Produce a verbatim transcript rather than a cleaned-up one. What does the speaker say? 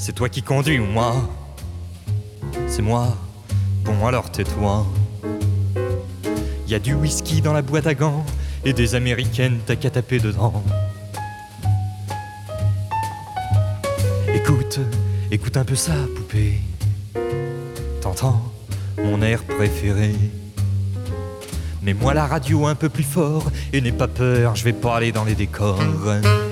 C'est toi qui conduis ou moi? C'est moi. Bon alors tais-toi. Y a du whisky dans la boîte à gants et des américaines, t'as qu'à taper dedans. Écoute, écoute un peu ça, poupée. T'entends mon air préféré? Mets-moi la radio un peu plus fort et n'aie pas peur, je vais pas aller dans les décors.